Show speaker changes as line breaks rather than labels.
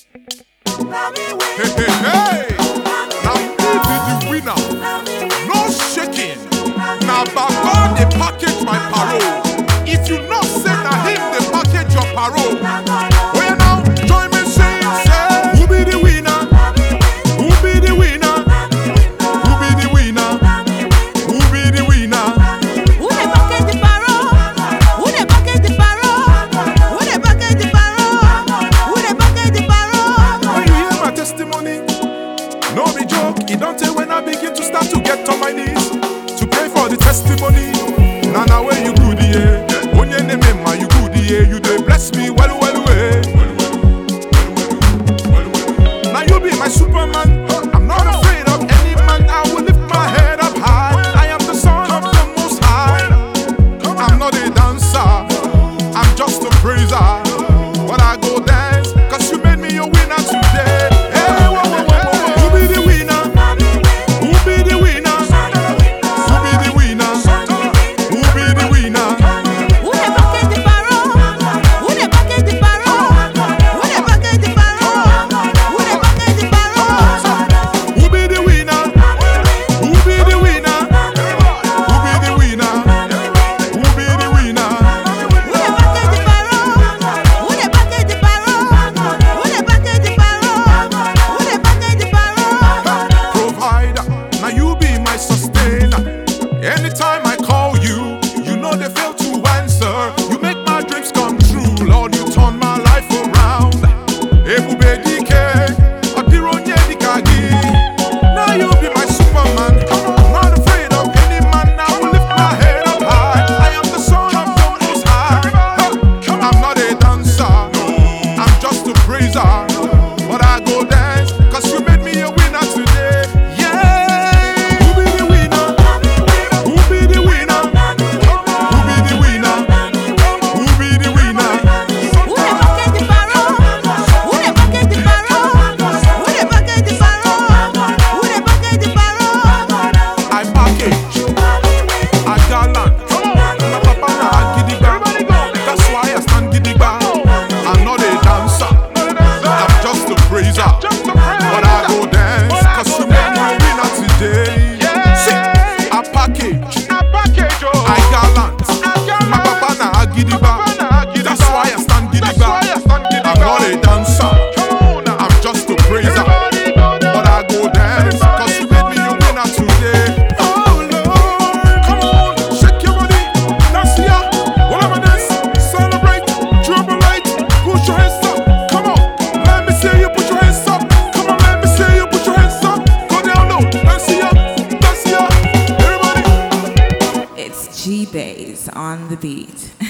Hey, hey, hey! Now me be the winner. No shaking. Now Baba they package my parole. If you not say na him they package your parole. Oh yeah now, join me sing, say who be the winner? Who be the winner? Who be the winner? Who be the winner?
Who dey package the parole? Who dey package the parole? Who dey package the parole? Who dey package the parole?
When you hear my testimony, no be joke. It don't take when I begin to start to get on my knees to pray for the testimony. Now where you good yeah? When your name ma you good yeah? You dey bless me well. Now you be my Superman. I'm not afraid of any man. I will lift my head up high. I am the son of the Most High. I'm not a dancer. I'm just a praiser. But I go dance 'cause you made me a winner today. Hey, whoa, whoa, whoa, whoa. Who be the winner? Who be the winner? Who be the winner? Who be the winner?
Who dey package the parole? Who dey package the parole? Who dey package the parole? Who dey package the parole?
Who be the winner? Who be the winner? Who be the winner? Who be the winner?
Who dey package the parole? Who dey package the parole? Who dey package the parole? Who dey package the parole?
Provider, now you be my sustainer. Anytime I call you, you know they fail to answer. You make my dreams come true, Lord. You turn my life around. Ebube dike, Odironye dikagi. Now you be my Superman. I'm not afraid of any man. I will lift my head up high. I am the son of the Most High. I'm not a dancer. I'm just a praiser. But I go dance 'cause you made me a winner today. Yeah. Who be the winner? Who be the winner? Who be the winner? Who be the winner?
Who dey package the parole? Who dey package the parole? Who dey package the parole? Who dey package the parole?
I package. I gallant. My papa na gidigba. That's why I stand gidigba. I'm not a dancer. I'm just a praiser. But I go dance 'cause you made me a winner today. See, I package. I gallant. My papa na gidigba. That's why I stand gidigba. I'm not a dancer. I'm just a praiser. But I go dance 'cause you made me a winner today. Oh Lord, come on, shake your body, dance here, whatever this, celebrate, jubilate, put your hands up. Come on, let me see you put your hands up. Come on, let me see you put your hands up. Go down low, dance here, everybody.
It's G-Bass on the beat.